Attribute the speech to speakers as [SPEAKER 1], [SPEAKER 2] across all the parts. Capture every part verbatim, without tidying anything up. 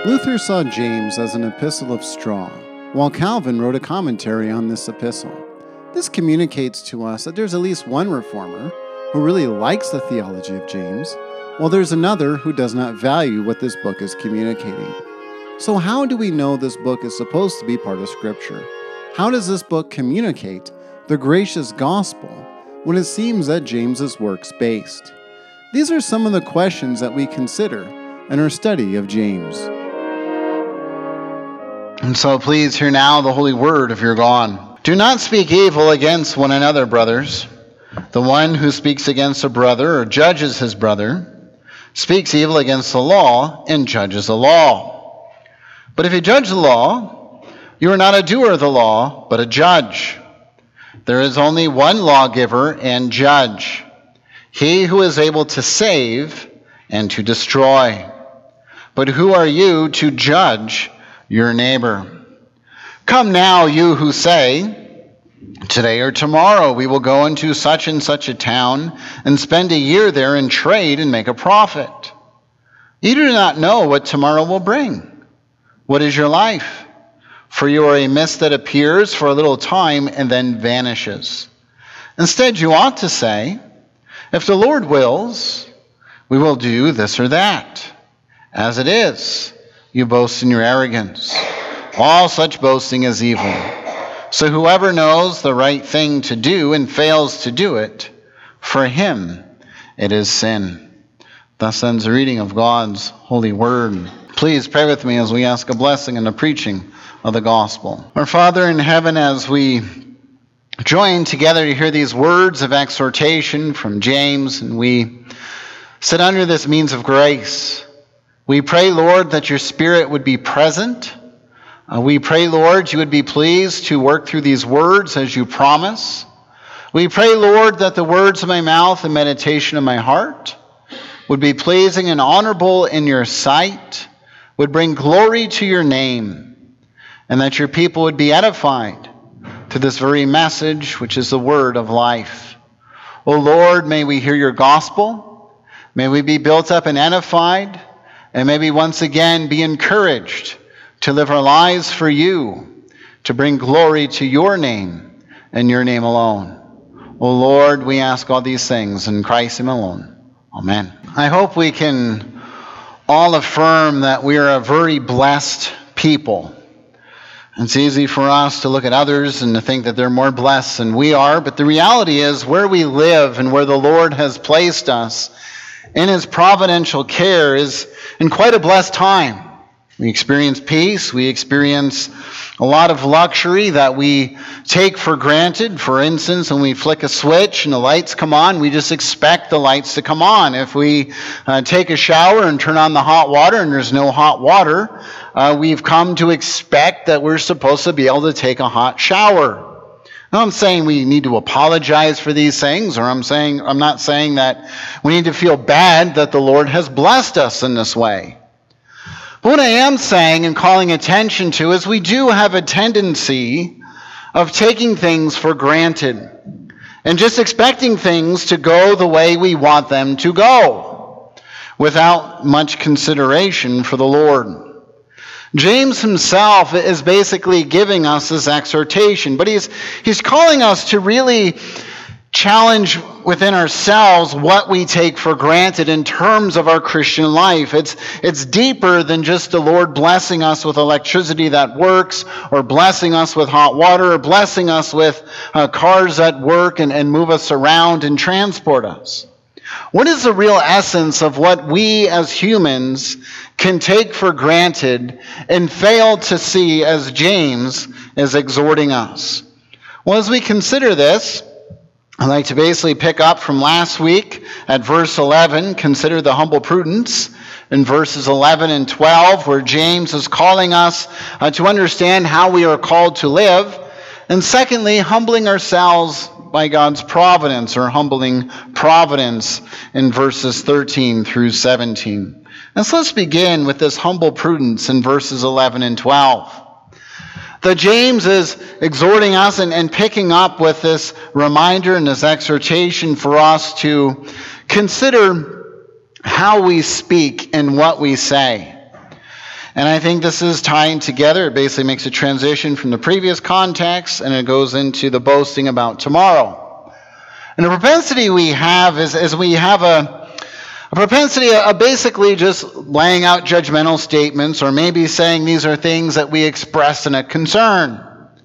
[SPEAKER 1] Luther saw James as an epistle of straw, while Calvin wrote a commentary on this epistle. This communicates to us that there's at least one reformer who really likes the theology of James, while there's another who does not value what this book is communicating. So how do we know this book is supposed to be part of Scripture? How does this book communicate the gracious gospel when it seems that James is works-based? These are some of the questions that we consider in our study of James.
[SPEAKER 2] And so please hear now the holy word of your God. Do not speak evil against one another, brothers. The one who speaks against a brother or judges his brother speaks evil against the law and judges the law. But if you judge the law, you are not a doer of the law, but a judge. There is only one lawgiver and judge, he who is able to save and to destroy. But who are you to judge your neighbor? Come now, you who say, today or tomorrow we will go into such and such a town and spend a year there and trade and make a profit. You do not know what tomorrow will bring. What is your life? For you are a mist that appears for a little time and then vanishes. Instead, you ought to say, if the Lord wills, we will do this or that. As it is, you boast in your arrogance. All such boasting is evil. So whoever knows the right thing to do and fails to do it, for him it is sin. Thus ends the reading of God's holy word. Please pray with me as we ask a blessing in the preaching of the gospel. Our Father in heaven, as we join together to hear these words of exhortation from James, and we sit under this means of grace, we pray, Lord, that your Spirit would be present. Uh, we pray, Lord, you would be pleased to work through these words as you promise. We pray, Lord, that the words of my mouth and meditation of my heart would be pleasing and honorable in your sight, would bring glory to your name, and that your people would be edified to this very message, which is the word of life. O Lord, may we hear your gospel. May we be built up and edified. And may we once again be encouraged to live our lives for you, to bring glory to your name and your name alone. O Lord, we ask all these things in Christ's name alone. Amen. I hope we can all affirm that we are a very blessed people. It's easy for us to look at others and to think that they're more blessed than we are, but the reality is where we live and where the Lord has placed us in his providential care is in quite a blessed time. We experience peace. We experience a lot of luxury that we take for granted. For instance, when we flick a switch and the lights come on, we just expect the lights to come on. If we uh, take a shower and turn on the hot water and there's no hot water, uh, we've come to expect that we're supposed to be able to take a hot shower. Now, I'm saying we need to apologize for these things, or I'm saying I'm not saying that we need to feel bad that the Lord has blessed us in this way. But what I am saying and calling attention to is we do have a tendency of taking things for granted and just expecting things to go the way we want them to go without much consideration for the Lord. James himself is basically giving us this exhortation, but he's he's calling us to really challenge within ourselves what we take for granted in terms of our Christian life. It's it's deeper than just the Lord blessing us with electricity that works, or blessing us with hot water, or blessing us with uh, cars that work and, and move us around and transport us. What is the real essence of what we as humans can take for granted and fail to see as James is exhorting us? Well, as we consider this, I'd like to basically pick up from last week at verse eleven, consider the humble prudence, in verses eleven and twelve, where James is calling us uh, to understand how we are called to live, and secondly, humbling ourselves by God's providence, or humbling providence, in verses thirteen through seventeen. And so let's begin with this humble prudence in verses eleven and twelve. That James is exhorting us and, and picking up with this reminder and this exhortation for us to consider how we speak and what we say. And I think this is tying together. It basically makes a transition from the previous context, and it goes into the boasting about tomorrow. And the propensity we have is, is we have a, a propensity of basically just laying out judgmental statements, or maybe saying these are things that we express in a concern.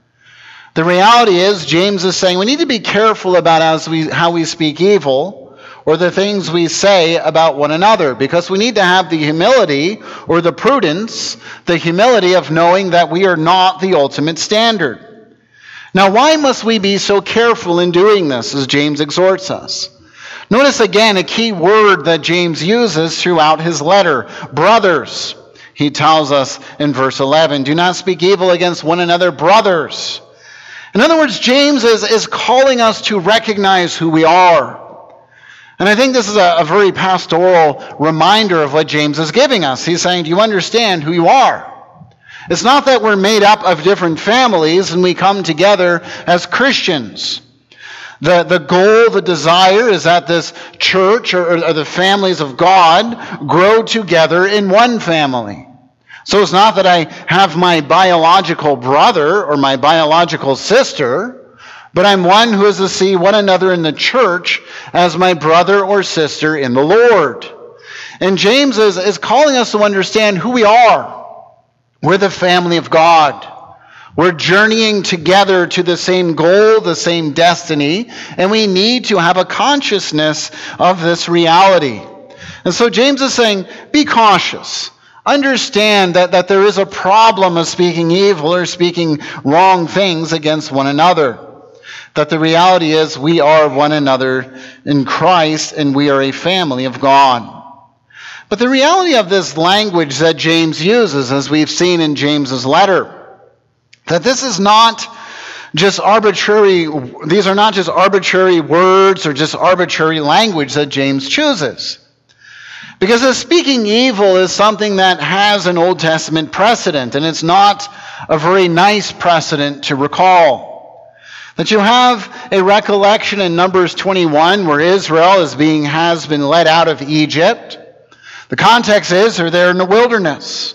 [SPEAKER 2] The reality is, James is saying we need to be careful about as we, how we speak evil, or the things we say about one another, because we need to have the humility, or the prudence, the humility of knowing that we are not the ultimate standard. Now, why must we be so careful in doing this, as James exhorts us? Notice again a key word that James uses throughout his letter, brothers. He tells us in verse eleven, do not speak evil against one another, brothers. In other words, James is, is calling us to recognize who we are. And I think this is a, a very pastoral reminder of what James is giving us. He's saying, do you understand who you are? It's not that we're made up of different families and we come together as Christians. The, the goal, the desire is that this church or, or the families of God grow together in one family. So it's not that I have my biological brother or my biological sister, but I'm one who is to see one another in the church as my brother or sister in the Lord. And James is, is calling us to understand who we are. We're the family of God. We're journeying together to the same goal, the same destiny, and we need to have a consciousness of this reality. And so James is saying, be cautious. Understand that, that there is a problem of speaking evil or speaking wrong things against one another. That the reality is we are one another in Christ and we are a family of God. But the reality of this language that James uses, as we've seen in James's letter, that this is not just arbitrary, these are not just arbitrary words or just arbitrary language that James chooses. Because the speaking evil is something that has an Old Testament precedent, and it's not a very nice precedent to recall. That you have a recollection in Numbers twenty-one where Israel is being, has been led out of Egypt. The context is they're there in the wilderness.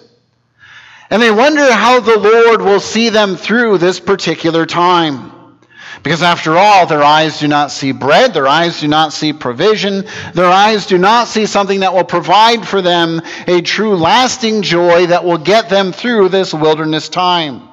[SPEAKER 2] And they wonder how the Lord will see them through this particular time. Because after all, their eyes do not see bread, their eyes do not see provision, their eyes do not see something that will provide for them a true lasting joy that will get them through this wilderness time.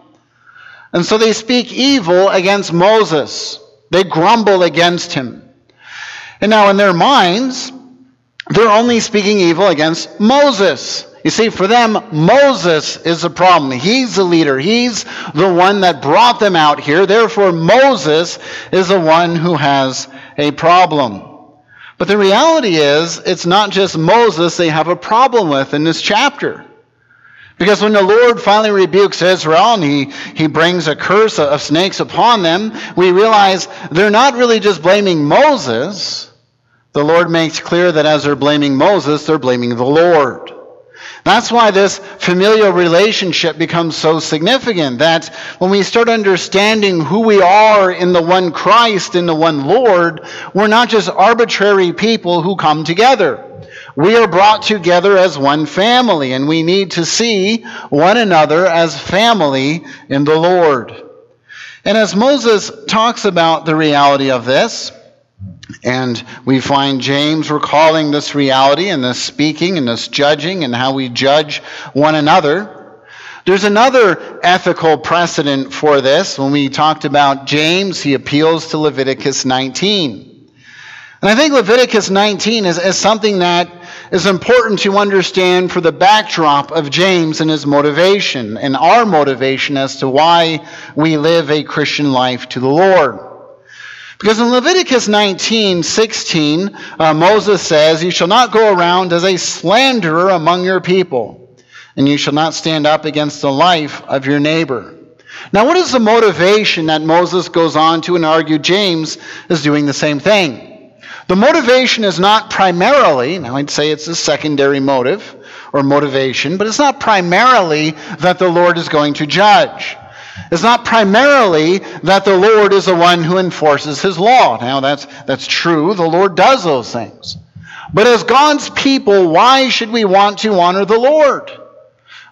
[SPEAKER 2] And so they speak evil against Moses. They grumble against him. And now in their minds, they're only speaking evil against Moses. You see, for them, Moses is the problem. He's the leader. He's the one that brought them out here. Therefore, Moses is the one who has a problem. But the reality is, it's not just Moses they have a problem with in this chapter. Because when the Lord finally rebukes Israel and he, he brings a curse of snakes upon them, we realize they're not really just blaming Moses. The Lord makes clear that as they're blaming Moses, they're blaming the Lord. That's why this familial relationship becomes so significant, that when we start understanding who we are in the one Christ, in the one Lord, we're not just arbitrary people who come together. We are brought together as one family, and we need to see one another as family in the Lord. And as Moses talks about the reality of this, and we find James recalling this reality and this speaking and this judging and how we judge one another. There's another ethical precedent for this. When we talked about James, he appeals to Leviticus nineteen. And I think Leviticus nineteen is, is something that is important to understand for the backdrop of James and his motivation and our motivation as to why we live a Christian life to the Lord. Because in Leviticus nineteen sixteen, uh, Moses says, "You shall not go around as a slanderer among your people, and you shall not stand up against the life of your neighbor." Now, what is the motivation that Moses goes on to and argue James is doing the same thing? The motivation is not primarily, now I'd say it's a secondary motive or motivation, but it's not primarily that the Lord is going to judge. It's not primarily that the Lord is the one who enforces his law. Now, that's, that's true. The Lord does those things. But as God's people, why should we want to honor the Lord?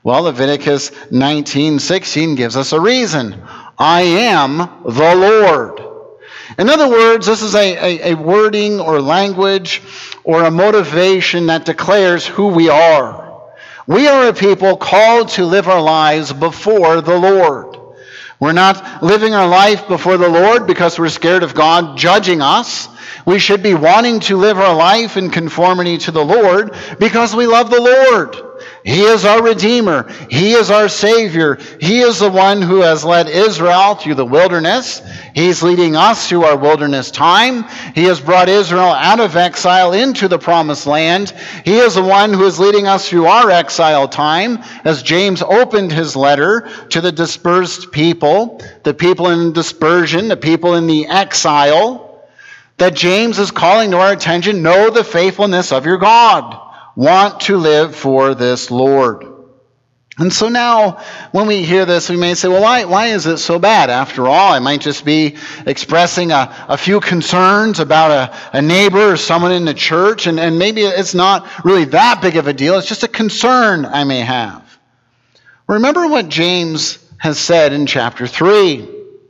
[SPEAKER 2] Well, Leviticus nineteen sixteen gives us a reason. I am the Lord. In other words, this is a, a, a wording or language or a motivation that declares who we are. We are a people called to live our lives before the Lord. We're not living our life before the Lord because we're scared of God judging us. We should be wanting to live our life in conformity to the Lord because we love the Lord. He is our Redeemer. He is our Savior. He is the one who has led Israel through the wilderness. He's leading us through our wilderness time. He has brought Israel out of exile into the promised land. He is the one who is leading us through our exile time, as James opened his letter to the dispersed people, the people in dispersion, the people in the exile, that James is calling to our attention. Know the faithfulness of your God. Want to live for this Lord. And so now, when we hear this, we may say, well, why, why is it so bad? After all, I might just be expressing a, a few concerns about a, a neighbor or someone in the church, and, and maybe it's not really that big of a deal. It's just a concern I may have. Remember what James has said in chapter three,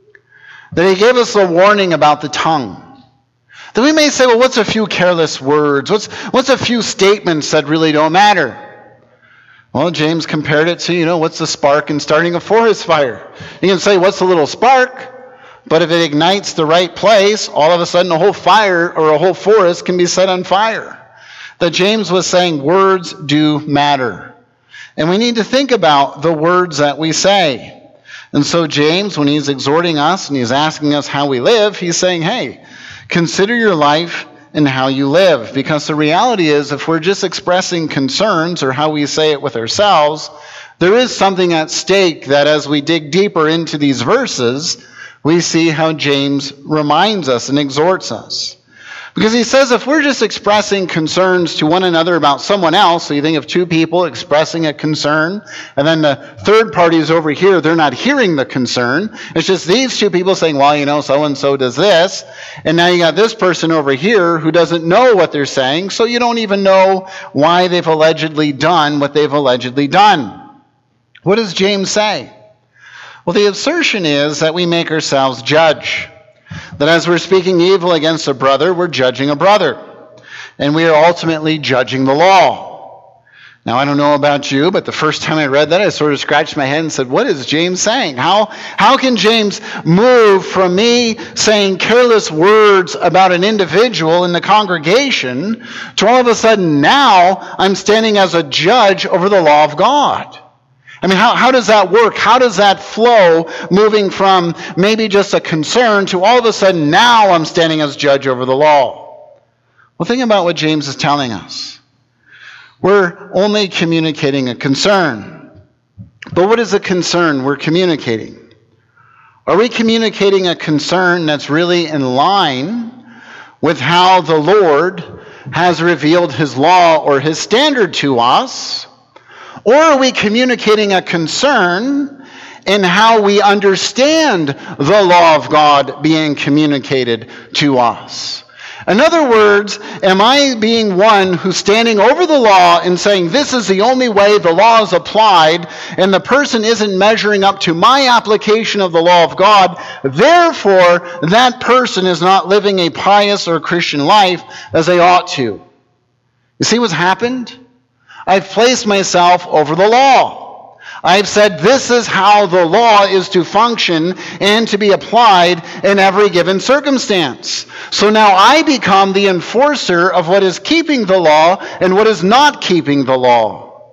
[SPEAKER 2] that he gave us a warning about the tongue. That we may say, well, what's a few careless words? What's, what's a few statements that really don't matter? Well, James compared it to, you know, what's the spark in starting a forest fire? You can say, what's the little spark? But if it ignites the right place, all of a sudden a whole fire or a whole forest can be set on fire. That James was saying words do matter. And we need to think about the words that we say. And so James, when he's exhorting us and he's asking us how we live, he's saying, hey, consider your life and how you live. Because the reality is, if we're just expressing concerns or how we say it with ourselves, there is something at stake that as we dig deeper into these verses, we see how James reminds us and exhorts us. Because he says if we're just expressing concerns to one another about someone else, so you think of two people expressing a concern, and then the third party is over here, they're not hearing the concern. It's just these two people saying, well, you know, so-and-so does this. And now you got this person over here who doesn't know what they're saying, so you don't even know why they've allegedly done what they've allegedly done. What does James say? Well, the assertion is that we make ourselves judge. That as we're speaking evil against a brother, we're judging a brother. And we are ultimately judging the law. Now, I don't know about you, but the first time I read that, I sort of scratched my head and said, what is James saying? How, how can James move from me saying careless words about an individual in the congregation to all of a sudden now I'm standing as a judge over the law of God? I mean, how, how does that work? How does that flow, moving from maybe just a concern to all of a sudden now I'm standing as judge over the law? Well, think about what James is telling us. We're only communicating a concern. But what is a concern we're communicating? Are we communicating a concern that's really in line with how the Lord has revealed his law or his standard to us? Or are we communicating a concern in how we understand the law of God being communicated to us? In other words, am I being one who's standing over the law and saying this is the only way the law is applied, and the person isn't measuring up to my application of the law of God, therefore that person is not living a pious or Christian life as they ought to? You see what's happened? I've placed myself over the law. I've said this is how the law is to function and to be applied in every given circumstance. So now I become the enforcer of what is keeping the law and what is not keeping the law.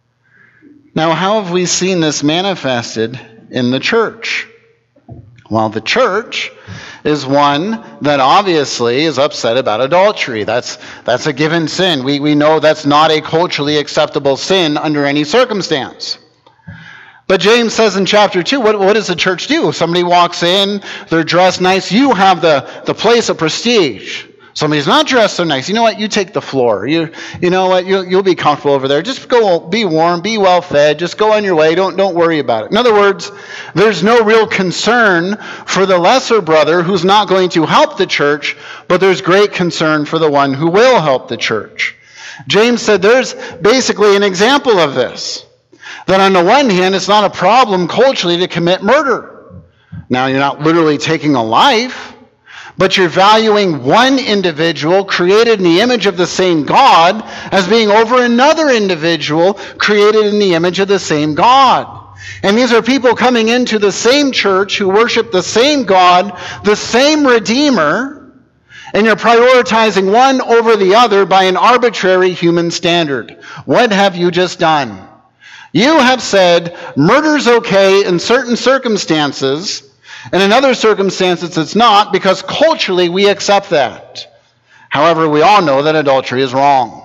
[SPEAKER 2] Now, how have we seen this manifested in the church? Well, the church is one that obviously is upset about adultery. That's that's a given sin. We we know that's not a culturally acceptable sin under any circumstance. But James says in chapter two, what, what does the church do? Somebody walks in, they're dressed nice. You have the, the place of prestige. Somebody's not dressed so nice. You know what? You take the floor. You you know what? You'll, you'll be comfortable over there. Just go, be warm, be well fed. Just go on your way. Don't don't worry about it. In other words, there's no real concern for the lesser brother who's not going to help the church, but there's great concern for the one who will help the church. James said there's basically an example of this. That on the one hand, it's not a problem culturally to commit murder. Now, you're not literally taking a life, but you're valuing one individual created in the image of the same God as being over another individual created in the image of the same God. And these are people coming into the same church who worship the same God, the same Redeemer, and you're prioritizing one over the other by an arbitrary human standard. What have you just done? You have said murder's okay in certain circumstances, and in other circumstances it's not, because culturally we accept that. However, we all know that adultery is wrong.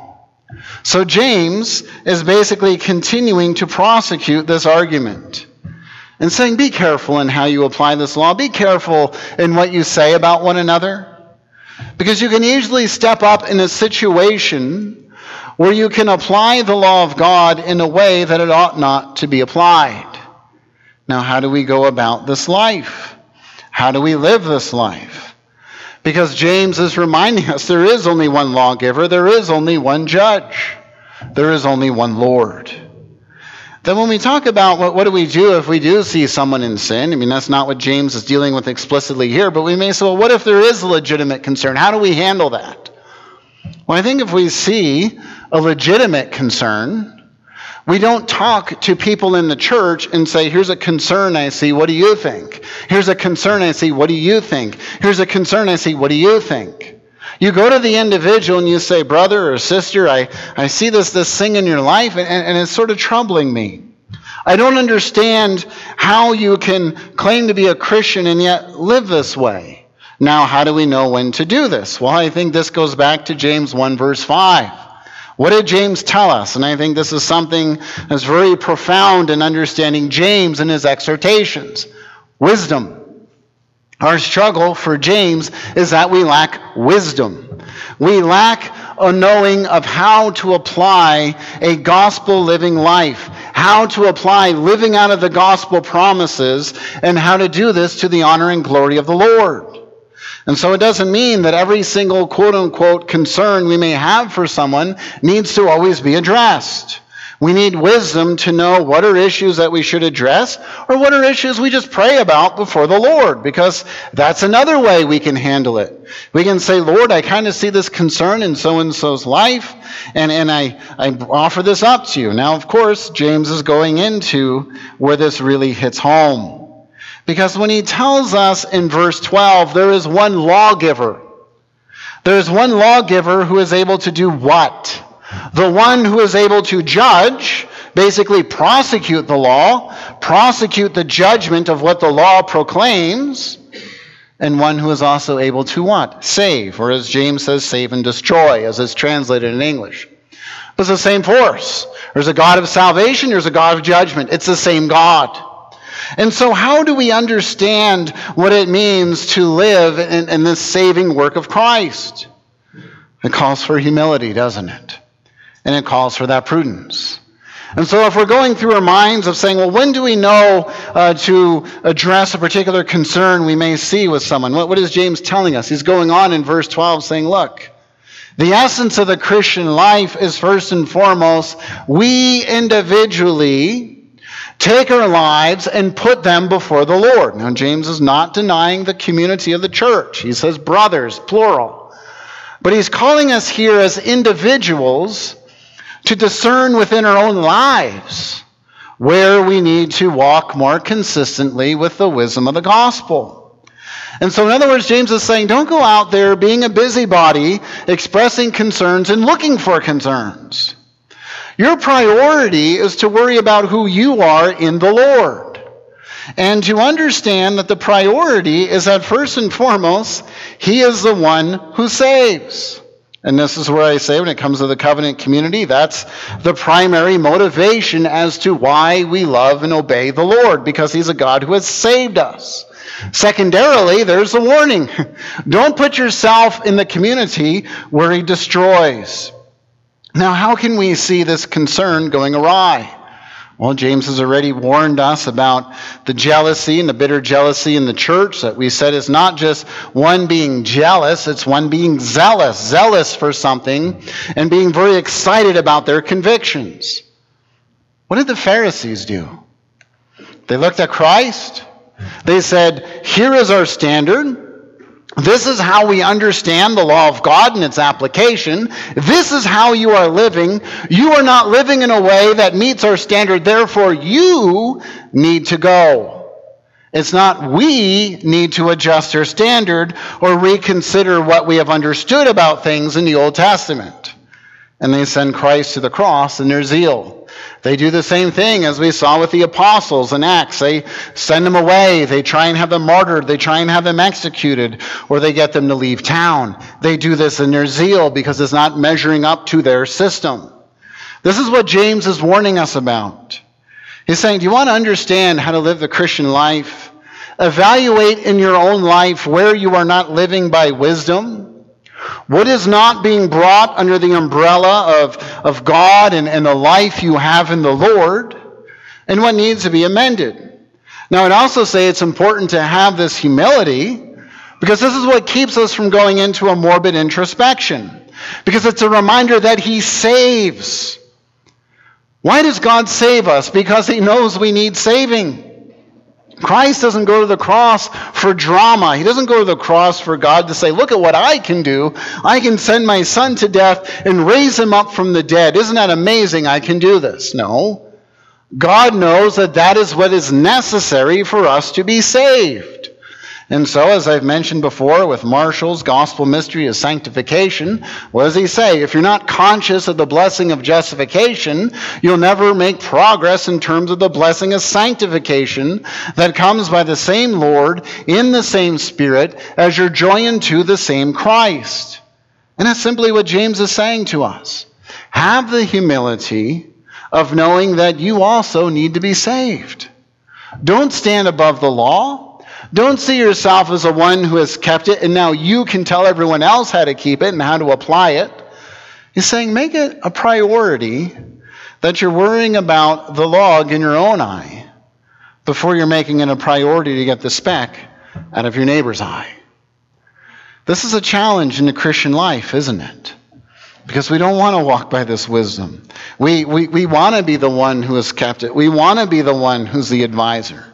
[SPEAKER 2] So James is basically continuing to prosecute this argument and saying, be careful in how you apply this law. Be careful in what you say about one another, because you can easily step up in a situation where you can apply the law of God in a way that it ought not to be applied. Now, how do we go about this life? How do we live this life? Because James is reminding us there is only one lawgiver, there is only one judge, there is only one Lord. Then when we talk about what, what do we do if we do see someone in sin, I mean, that's not what James is dealing with explicitly here, but we may say, well, what if there is a legitimate concern? How do we handle that? Well, I think if we see a legitimate concern, we don't talk to people in the church and say, here's a concern I see, what do you think? Here's a concern I see, what do you think? Here's a concern I see, what do you think? You go to the individual and you say, brother or sister, I, I see this, this thing in your life, and, and it's sort of troubling me. I don't understand how you can claim to be a Christian and yet live this way. Now, how do we know when to do this? Well, I think this goes back to James one, verse five. What did James tell us? And I think this is something that's very profound in understanding James and his exhortations. Wisdom. Our struggle for James is that we lack wisdom. We lack a knowing of how to apply a gospel-living life, how to apply living out of the gospel promises, and how to do this to the honor and glory of the Lord. And so it doesn't mean that every single quote-unquote concern we may have for someone needs to always be addressed. We need wisdom to know what are issues that we should address, or what are issues we just pray about before the Lord, because that's another way we can handle it. We can say, Lord, I kind of see this concern in so-and-so's life, and, and I, I offer this up to you. Now, of course, James is going into where this really hits home. Because when he tells us in verse twelve, there is one lawgiver. There is one lawgiver who is able to do what? The one who is able to judge, basically prosecute the law, prosecute the judgment of what the law proclaims, and one who is also able to what? Save, or as James says, save and destroy, as it's translated in English. It's the same force. There's a God of salvation, there's a God of judgment. It's the same God. And so how do we understand what it means to live in, in this saving work of Christ? It calls for humility, doesn't it? And it calls for that prudence. And so if we're going through our minds of saying, well, when do we know uh, to address a particular concern we may see with someone? What, what is James telling us? He's going on in verse twelve saying, look, the essence of the Christian life is first and foremost, we individually take our lives and put them before the Lord. Now, James is not denying the community of the church. He says brothers, plural. But he's calling us here as individuals to discern within our own lives where we need to walk more consistently with the wisdom of the gospel. And so, in other words, James is saying, don't go out there being a busybody, expressing concerns and looking for concerns. Your priority is to worry about who you are in the Lord. And to understand that the priority is that first and foremost, He is the one who saves. And this is where I say when it comes to the covenant community, that's the primary motivation as to why we love and obey the Lord, because He's a God who has saved us. Secondarily, there's a warning. Don't put yourself in the community where He destroys. Now, how can we see this concern going awry? Well, James has already warned us about the jealousy and the bitter jealousy in the church that we said is not just one being jealous, it's one being zealous, zealous for something and being very excited about their convictions. What did the Pharisees do? They looked at Christ. They said, here is our standard. This is how we understand the law of God and its application. This is how you are living. You are not living in a way that meets our standard. Therefore, you need to go. It's not we need to adjust our standard or reconsider what we have understood about things in the Old Testament. And they send Christ to the cross in their zeal. They do the same thing as we saw with the apostles in Acts. They send them away. They try and have them martyred. They try and have them executed, or they get them to leave town. They do this in their zeal because it's not measuring up to their system. This is what James is warning us about. He's saying, do you want to understand how to live the Christian life? Evaluate in your own life where you are not living by wisdom. What is not being brought under the umbrella of, of God and, and the life you have in the Lord, and what needs to be amended. Now, I'd also say it's important to have this humility, because this is what keeps us from going into a morbid introspection, because it's a reminder that He saves. Why does God save us? Because He knows we need saving. Christ doesn't go to the cross for drama. He doesn't go to the cross for God to say, look at what I can do. I can send my son to death and raise him up from the dead. Isn't that amazing? I can do this. No. God knows that that is what is necessary for us to be saved. And so, as I've mentioned before with Marshall's gospel mystery of sanctification, what does he say? If you're not conscious of the blessing of justification, you'll never make progress in terms of the blessing of sanctification that comes by the same Lord, in the same Spirit, as you're joined to the same Christ. And that's simply what James is saying to us. Have the humility of knowing that you also need to be saved. Don't stand above the law. Don't see yourself as a one who has kept it and now you can tell everyone else how to keep it and how to apply it. He's saying make it a priority that you're worrying about the log in your own eye before you're making it a priority to get the speck out of your neighbor's eye. This is a challenge in the Christian life, isn't it? Because we don't want to walk by this wisdom. We, we, we want to be the one who has kept it. We want to be the one who's the advisor.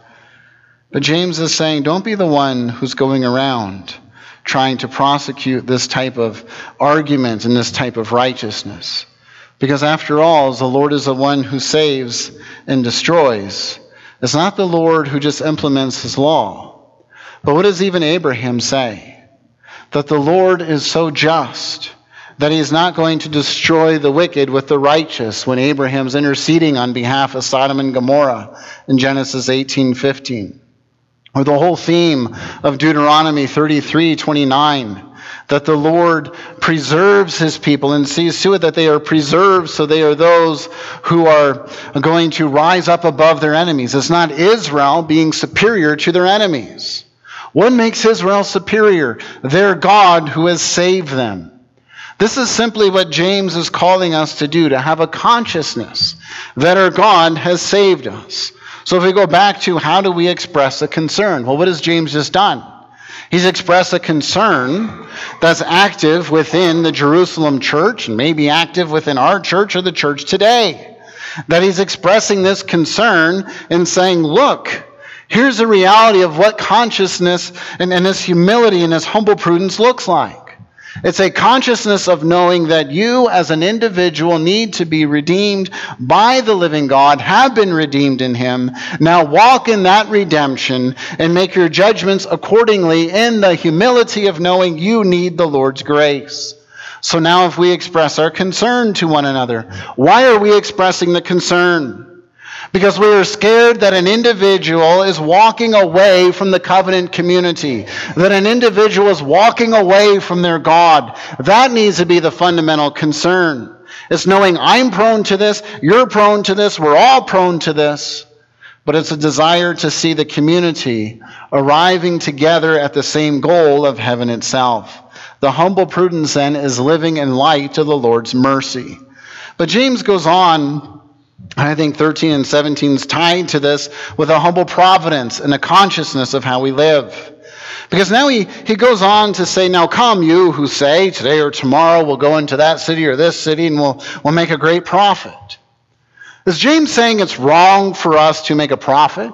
[SPEAKER 2] But James is saying, don't be the one who's going around trying to prosecute this type of argument and this type of righteousness. Because after all, the Lord is the one who saves and destroys. It's not the Lord who just implements His law. But what does even Abraham say? That the Lord is so just that He is not going to destroy the wicked with the righteous when Abraham's interceding on behalf of Sodom and Gomorrah in Genesis eighteen fifteen. Or the whole theme of Deuteronomy thirty-three twenty-nine, that the Lord preserves His people and sees to it that they are preserved so they are those who are going to rise up above their enemies. It's not Israel being superior to their enemies. What makes Israel superior? Their God who has saved them. This is simply what James is calling us to do, to have a consciousness that our God has saved us. So if we go back to how do we express a concern? Well, what has James just done? He's expressed a concern that's active within the Jerusalem church and maybe active within our church or the church today. That he's expressing this concern and saying, look, here's the reality of what consciousness and, and this humility and this humble prudence looks like. It's a consciousness of knowing that you as an individual need to be redeemed by the living God, have been redeemed in Him. Now walk in that redemption and make your judgments accordingly in the humility of knowing you need the Lord's grace. So now if we express our concern to one another, why are we expressing the concern? Because we are scared that an individual is walking away from the covenant community, that an individual is walking away from their God. That needs to be the fundamental concern. It's knowing I'm prone to this, you're prone to this, we're all prone to this. But it's a desire to see the community arriving together at the same goal of heaven itself. The humble prudence then is living in light of the Lord's mercy. But James goes on. I think thirteen and seventeen is tied to this with a humble providence and a consciousness of how we live. Because now he, he goes on to say, now come you who say today or tomorrow we'll go into that city or this city and we'll, we'll make a great profit. Is James saying it's wrong for us to make a profit?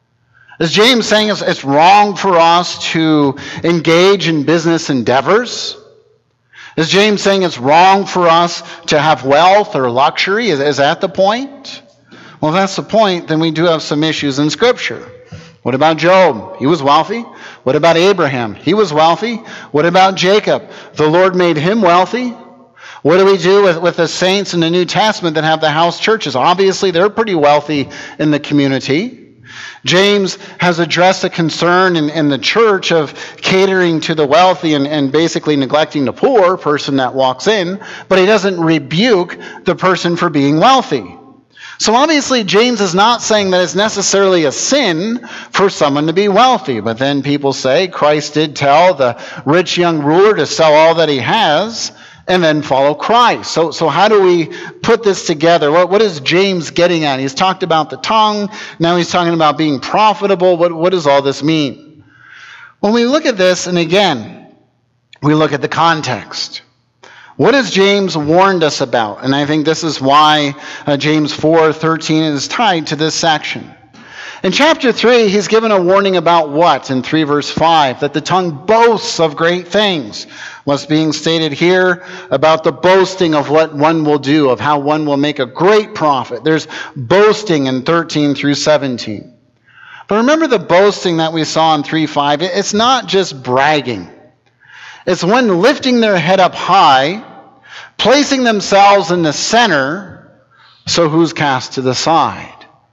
[SPEAKER 2] Is James saying it's, it's wrong for us to engage in business endeavors? Is James saying it's wrong for us to have wealth or luxury? Is, is that the point? Well, if that's the point, then we do have some issues in Scripture. What about Job? He was wealthy. What about Abraham? He was wealthy. What about Jacob? The Lord made him wealthy. What do we do with, with the saints in the New Testament that have the house churches? Obviously, they're pretty wealthy in the community. James has addressed a concern in, in the church of catering to the wealthy and, and basically neglecting the poor person that walks in, but he doesn't rebuke the person for being wealthy. So obviously, James is not saying that it's necessarily a sin for someone to be wealthy. But then people say Christ did tell the rich young ruler to sell all that he has and then follow Christ. So, so how do we put this together? What, what is James getting at? He's talked about the tongue. Now he's talking about being profitable. What, what does all this mean? When we look at this, and again, we look at the context. What has James warned us about? And I think this is why uh, James four thirteen is tied to this section. In chapter three, he's given a warning about what? In three verse five, that the tongue boasts of great things. What's being stated here about the boasting of what one will do, of how one will make a great profit. There's boasting in thirteen through seventeen. But remember the boasting that we saw in three five, it's not just bragging. It's one lifting their head up high, placing themselves in the center, so who's cast to the side?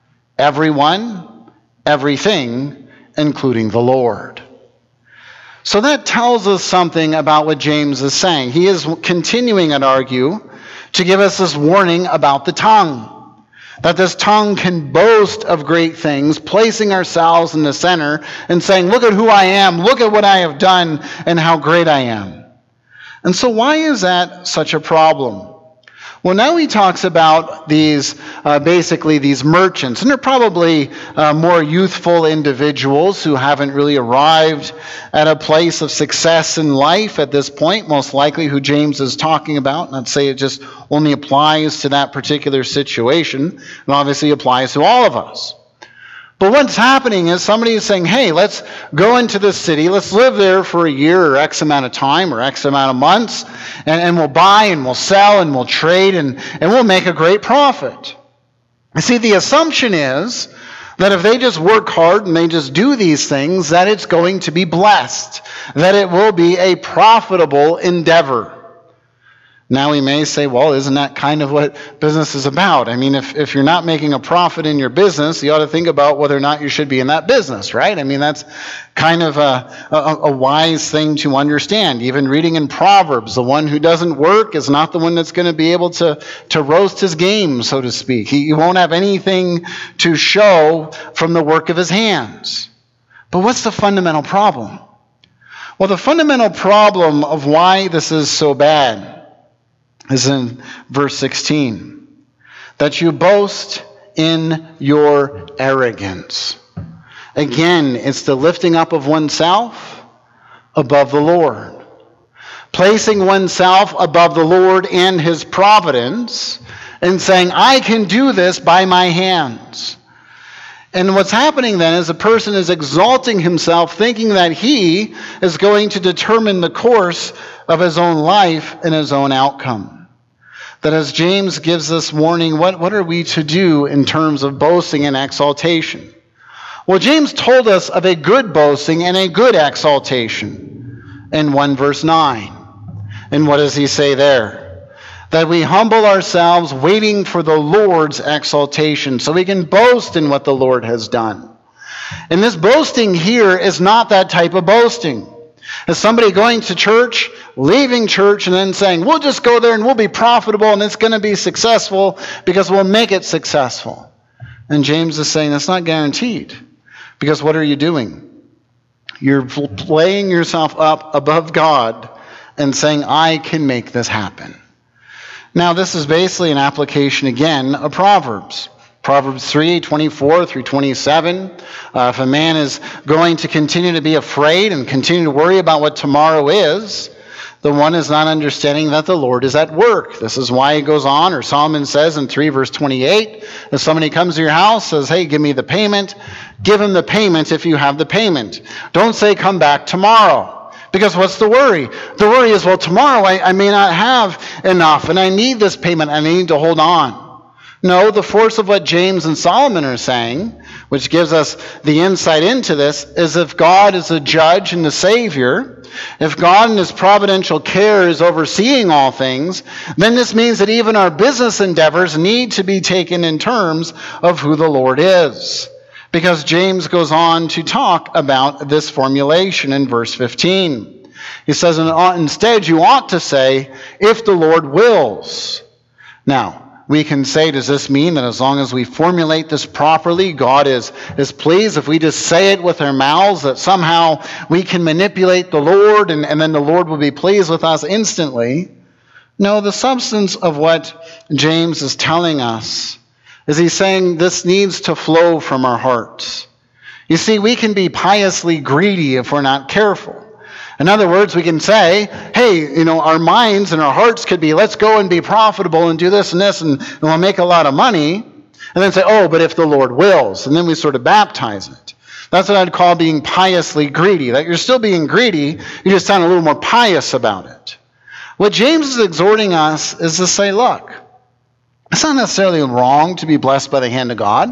[SPEAKER 2] Everyone, everything, including the Lord. So that tells us something about what James is saying. He is continuing to argue to give us this warning about the tongue. That this tongue can boast of great things, placing ourselves in the center and saying, look at who I am, look at what I have done, and how great I am. And so why is that such a problem? Well, now he talks about these, uh, basically these merchants, and they're probably uh, more youthful individuals who haven't really arrived at a place of success in life at this point, most likely who James is talking about. And I'd say it just only applies to that particular situation, and obviously applies to all of us. But what's happening is somebody is saying, hey, let's go into this city, let's live there for a year or X amount of time or X amount of months, and, and we'll buy and we'll sell and we'll trade and, and we'll make a great profit. You see, the assumption is that if they just work hard and they just do these things, that it's going to be blessed, that it will be a profitable endeavor. Now we may say, well, isn't that kind of what business is about? I mean, if, if you're not making a profit in your business, you ought to think about whether or not you should be in that business, right? I mean, that's kind of a, a, a wise thing to understand. Even reading in Proverbs, the one who doesn't work is not the one that's going to be able to, to roast his game, so to speak. He, he won't have anything to show from the work of his hands. But what's the fundamental problem? Well, the fundamental problem of why this is so bad is in verse sixteen, that you boast in your arrogance. Again, it's the lifting up of oneself above the Lord. Placing oneself above the Lord and his providence and saying, I can do this by my hands. And what's happening then is a person is exalting himself, thinking that he is going to determine the course of his own life and his own outcome. That as James gives us warning, what, what are we to do in terms of boasting and exaltation? Well, James told us of a good boasting and a good exaltation in one verse nine. And what does he say there? That we humble ourselves waiting for the Lord's exaltation so we can boast in what the Lord has done. And this boasting here is not that type of boasting. Is somebody going to church, leaving church, and then saying, we'll just go there and we'll be profitable and it's going to be successful because we'll make it successful. And James is saying that's not guaranteed. Because what are you doing? You're laying yourself up above God and saying, I can make this happen. Now, this is basically an application, again, of Proverbs. Proverbs three, twenty-four through twenty-seven. Uh, if a man is going to continue to be afraid and continue to worry about what tomorrow is, The one is not understanding that the Lord is at work. This is why he goes on, or Solomon says in three verse twenty-eight, if somebody comes to your house, says, hey, give me the payment, give him the payment if you have the payment. Don't say, come back tomorrow. Because what's the worry? The worry is, well, tomorrow I, I may not have enough, and I need this payment, I need to hold on. No, the force of what James and Solomon are saying, which gives us the insight into this, is if God is a judge and the Savior, if God in his providential care is overseeing all things, then this means that even our business endeavors need to be taken in terms of who the Lord is. Because James goes on to talk about this formulation in verse fifteen. He says, instead you ought to say, if the Lord wills. Now, we can say, does this mean that as long as we formulate this properly, God is, is pleased? If we just say it with our mouths, that somehow we can manipulate the Lord and, and then the Lord will be pleased with us instantly? No, the substance of what James is telling us is he's saying this needs to flow from our hearts. You see, we can be piously greedy if we're not careful. In other words, we can say, hey, you know, our minds and our hearts could be, let's go and be profitable and do this and this, and, and we'll make a lot of money. And then say, oh, but if the Lord wills. And then we sort of baptize it. That's what I'd call being piously greedy. That you're still being greedy, you just sound a little more pious about it. What James is exhorting us is to say, look, it's not necessarily wrong to be blessed by the hand of God.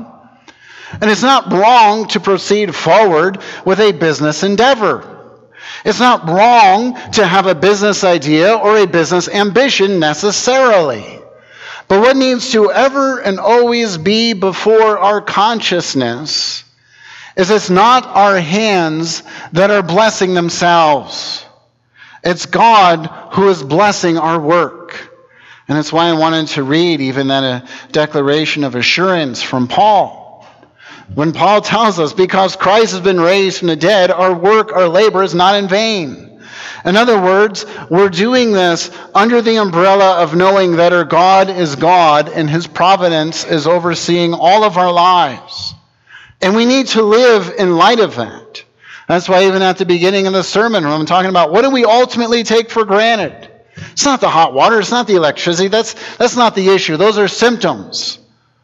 [SPEAKER 2] And it's not wrong to proceed forward with a business endeavor. It's not wrong to have a business idea or a business ambition necessarily. But what needs to ever and always be before our consciousness is it's not our hands that are blessing themselves. It's God who is blessing our work. And that's why I wanted to read even then a declaration of assurance from Paul. When Paul tells us, because Christ has been raised from the dead, our work, our labor is not in vain. In other words, we're doing this under the umbrella of knowing that our God is God and his providence is overseeing all of our lives. And we need to live in light of that. That's why even at the beginning of the sermon, when I'm talking about what do we ultimately take for granted? It's not the hot water, it's not the electricity, that's, that's not the issue. Those are symptoms.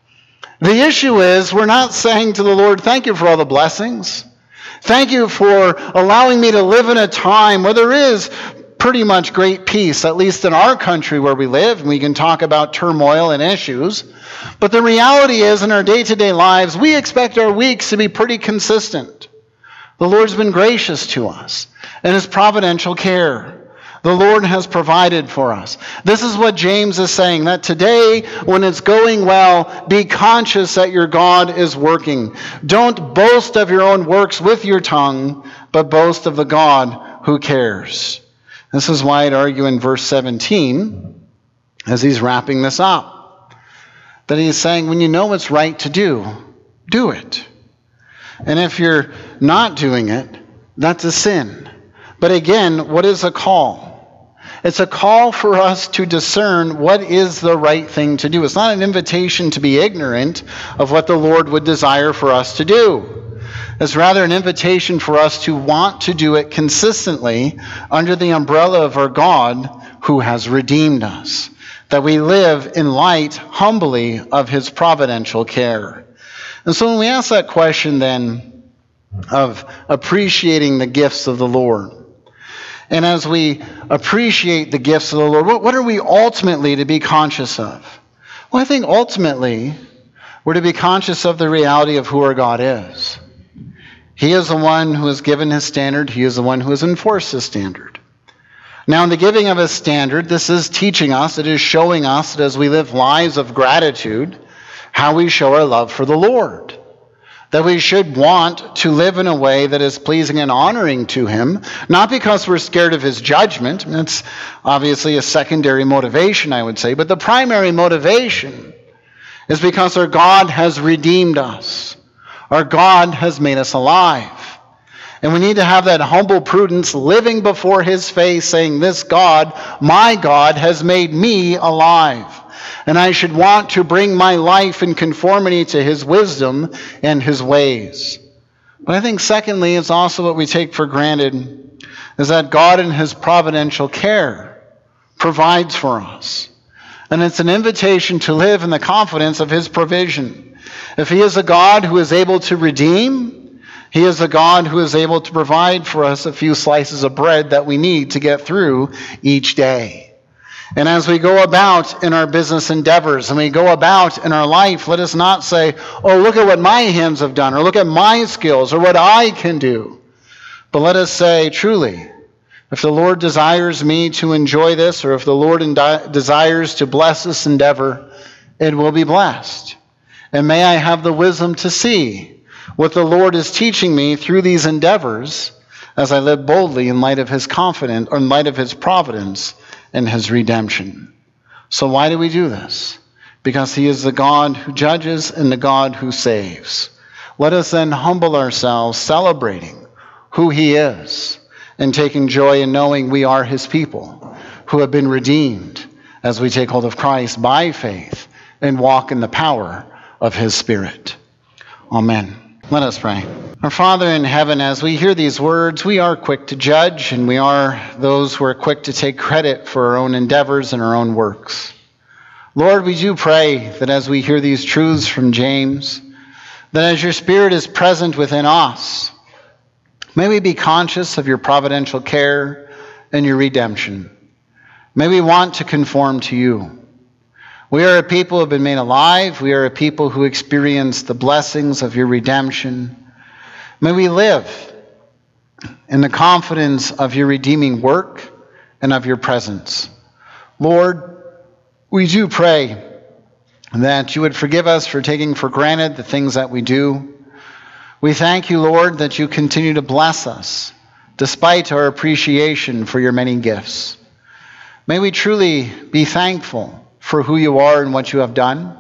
[SPEAKER 2] The issue is we're not saying to the Lord, thank you for all the blessings. Thank you for allowing me to live in a time where there is pretty much great peace, at least in our country where we live. And we can talk about turmoil and issues. But the reality is in our day-to-day lives, we expect our weeks to be pretty consistent. The Lord's been gracious to us in his providential care. The Lord has provided for us. This is what James is saying, that today, when it's going well, be conscious that your God is working. Don't boast of your own works with your tongue, but boast of the God who cares. This is why I'd argue in verse seventeen, as he's wrapping this up, that he's saying, when you know what's right to do, do it. And if you're not doing it, that's a sin. But again, what is a call? It's a call for us to discern what is the right thing to do. It's not an invitation to be ignorant of what the Lord would desire for us to do. It's rather an invitation for us to want to do it consistently under the umbrella of our God who has redeemed us. That we live in light, humbly, of his providential care. And so when we ask that question then of appreciating the gifts of the Lord, and as we appreciate the gifts of the Lord, what, what are we ultimately to be conscious of? Well, I think ultimately we're to be conscious of the reality of who our God is. He is the one who has given his standard. He is the one who has enforced his standard. Now, in the giving of his standard, this is teaching us, it is showing us that as we live lives of gratitude, how we show our love for the Lord. That we should want to live in a way that is pleasing and honoring to him, not because we're scared of his judgment. That's obviously a secondary motivation, I would say. But the primary motivation is because our God has redeemed us. Our God has made us alive. And we need to have that humble prudence living before his face, saying, this God, my God, has made me alive. And I should want to bring my life in conformity to his wisdom and his ways. But I think secondly, it's also what we take for granted is that God in his providential care provides for us. And it's an invitation to live in the confidence of his provision. If he is a God who is able to redeem, he is a God who is able to provide for us a few slices of bread that we need to get through each day. And as we go about in our business endeavors and we go about in our life, let us not say, oh, look at what my hands have done, or look at my skills, or what I can do. But let us say, truly, if the Lord desires me to enjoy this, or if the Lord indi- desires to bless this endeavor, it will be blessed. And may I have the wisdom to see what the Lord is teaching me through these endeavors as I live boldly in light of his confidence, or in light of his providence and his redemption. So why do we do this? Because he is the God who judges and the God who saves. Let us then humble ourselves, celebrating who he is, and taking joy in knowing we are his people who have been redeemed as we take hold of Christ by faith and walk in the power of his Spirit. Amen. Let us pray. Our Father in heaven, as we hear these words, we are quick to judge, and we are those who are quick to take credit for our own endeavors and our own works. Lord, we do pray that as we hear these truths from James, that as your Spirit is present within us, may we be conscious of your providential care and your redemption. May we want to conform to you. We are a people who have been made alive. We are a people who experience the blessings of your redemption. May we live in the confidence of your redeeming work and of your presence. Lord, we do pray that you would forgive us for taking for granted the things that we do. We thank you, Lord, that you continue to bless us despite our appreciation for your many gifts. May we truly be thankful for who you are and what you have done.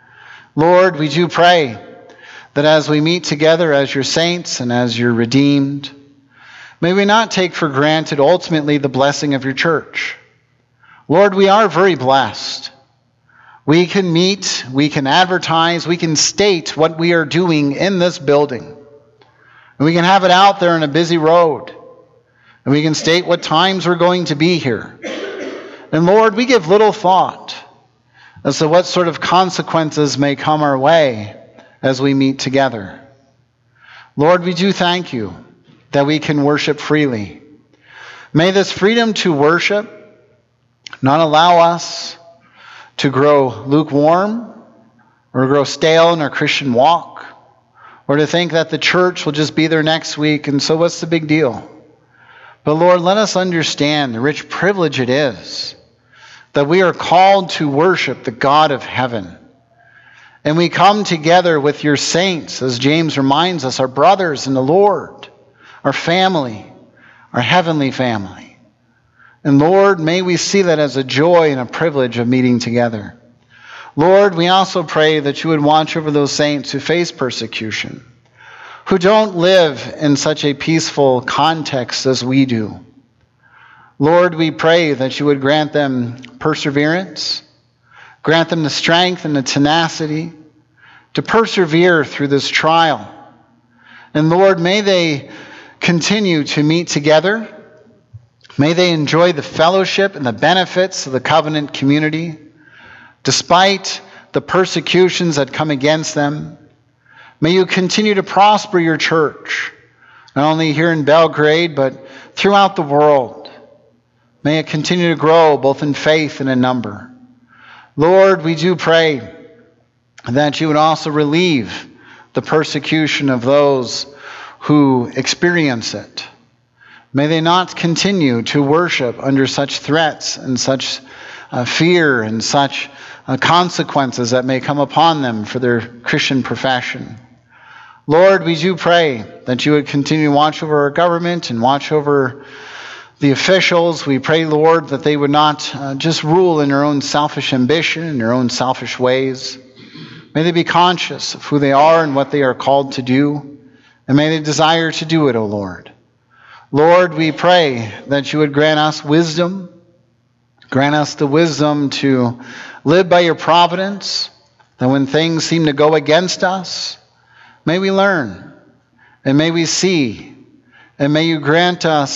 [SPEAKER 2] Lord, we do pray that as we meet together as your saints and as your redeemed, may we not take for granted ultimately the blessing of your church. Lord, we are very blessed. We can meet, we can advertise, we can state what we are doing in this building. And we can have it out there on a busy road. And we can state what times we're going to be here. And Lord, we give little thought as to what sort of consequences may come our way as we meet together. Lord, we do thank you that we can worship freely. May this freedom to worship not allow us to grow lukewarm or grow stale in our Christian walk, or to think that the church will just be there next week and so what's the big deal? But Lord, let us understand the rich privilege it is that we are called to worship the God of heaven. And we come together with your saints, as James reminds us, our brothers in the Lord, our family, our heavenly family. And Lord, may we see that as a joy and a privilege of meeting together. Lord, we also pray that you would watch over those saints who face persecution, who don't live in such a peaceful context as we do. Lord, we pray that you would grant them perseverance, grant them the strength and the tenacity to persevere through this trial. And Lord, may they continue to meet together. May they enjoy the fellowship and the benefits of the covenant community, despite the persecutions that come against them. May you continue to prosper your church, not only here in Belgrade, but throughout the world. May it continue to grow both in faith and in number. Lord, we do pray that you would also relieve the persecution of those who experience it. May they not continue to worship under such threats and such uh, fear and such uh, consequences that may come upon them for their Christian profession. Lord, we do pray that you would continue to watch over our government and watch over the officials. We pray, Lord, that they would not uh, just rule in their own selfish ambition and their own selfish ways. May they be conscious of who they are and what they are called to do, and may they desire to do it, O Lord. Lord, we pray that you would grant us wisdom, grant us the wisdom to live by your providence, that when things seem to go against us, may we learn, and may we see, and may you grant us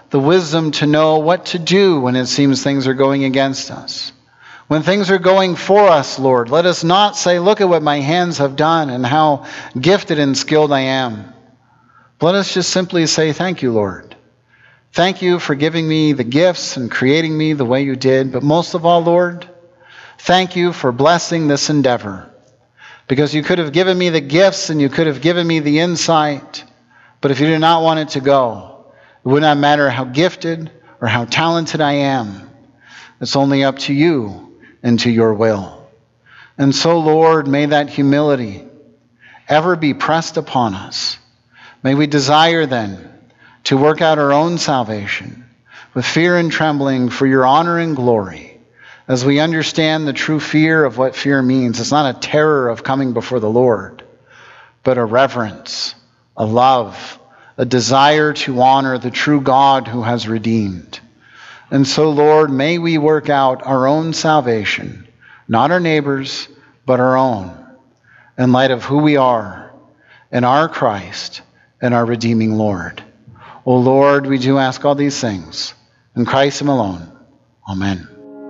[SPEAKER 2] the wisdom to know what to do when it seems things are going against us. When things are going for us, Lord, let us not say, look at what my hands have done and how gifted and skilled I am. Let us just simply say, thank you, Lord. Thank you for giving me the gifts and creating me the way you did. But most of all, Lord, thank you for blessing this endeavor. Because you could have given me the gifts and you could have given me the insight. But if you did not want it to go, it would not matter how gifted or how talented I am. It's only up to you and to your will. And so, Lord, may that humility ever be pressed upon us. May we desire then to work out our own salvation with fear and trembling for your honor and glory, as we understand the true fear of what fear means. It's not a terror of coming before the Lord, but a reverence, a love, a desire to honor the true God who has redeemed. And so, Lord, may we work out our own salvation, not our neighbors, but our own, in light of who we are and our Christ and our redeeming Lord. O Lord, we do ask all these things in Christ him alone. Amen.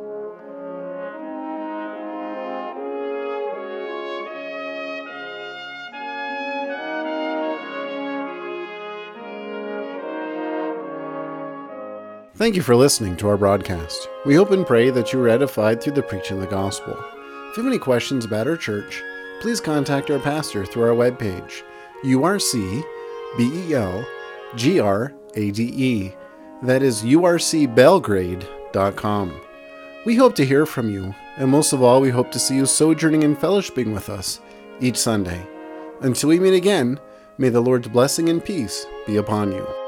[SPEAKER 1] Thank you for listening to our broadcast. We hope and pray that you were edified through the preaching of the gospel. If you have any questions about our church, please contact our pastor through our webpage, U R C B E L G R A D E. That is U R C belgrade dot com. We hope to hear from you, and most of all, we hope to see you sojourning and fellowshipping with us each Sunday. Until we meet again, may the Lord's blessing and peace be upon you.